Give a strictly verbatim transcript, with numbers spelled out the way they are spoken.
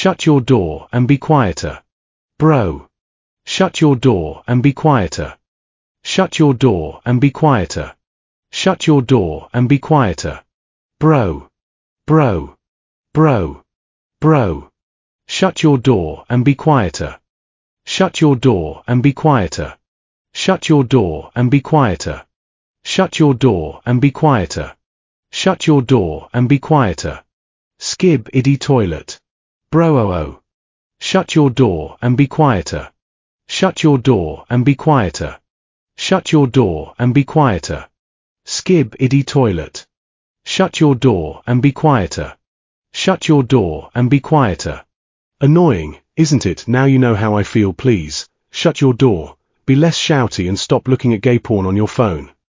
Shut your door and be quieter. Bro. Shut your door and be quieter. Shut your door and be quieter. Shut your door and be quieter. Bro. Bro. Bro. Bro. Shut your door and be quieter. Shut your door and be quieter. Shut your door and be quieter. Shut your door and be quieter. Shut your door and be quieter. Skib iddy toilet. Bro oh oh. Shut your door and be quieter. Shut your door and be quieter. Shut your door and be quieter. Skib iddy toilet. Shut your door and be quieter. Shut your door and be quieter. Annoying, isn't it? Now you know how I feel. Please, shut your door, be less shouty and stop looking at gay porn on your phone.